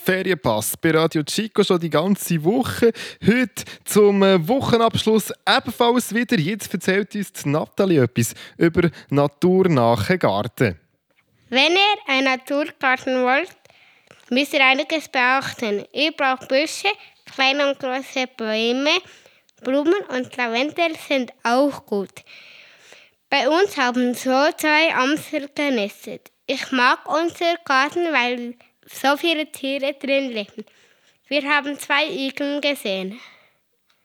Ferienpass bei Radio Chico schon die ganze Woche. Heute zum Wochenabschluss ebenfalls wieder. Jetzt erzählt uns die Nathalie etwas über naturnahen Garten. Wenn ihr einen Naturgarten wollt, müsst ihr einiges beachten. Ihr braucht Büsche, kleine und große Bäume, Blumen und Lavendel sind auch gut. Bei uns haben so 2 Amsel genistet. Ich mag unseren Garten, weil so viele Tiere drin leben. Wir haben 2 Igel gesehen.